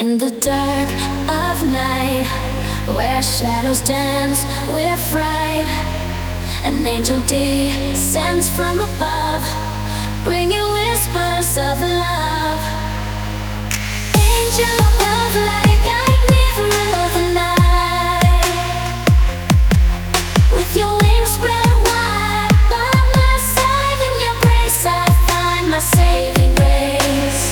In the dark of night, where shadows dance with fright, an angel descends from above, bringing whispers of love. Angel of light, guide me through the night. With your wings spread wide, by my side, in your grace I find my saving grace.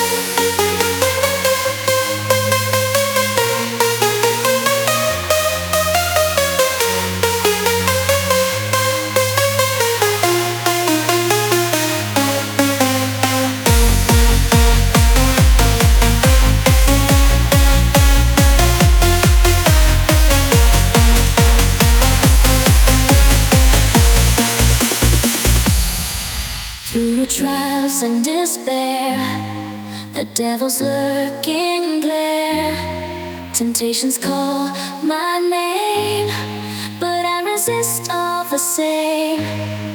Through trials and despair, the devil's lurking glare, temptations call my name, but I resist all the same.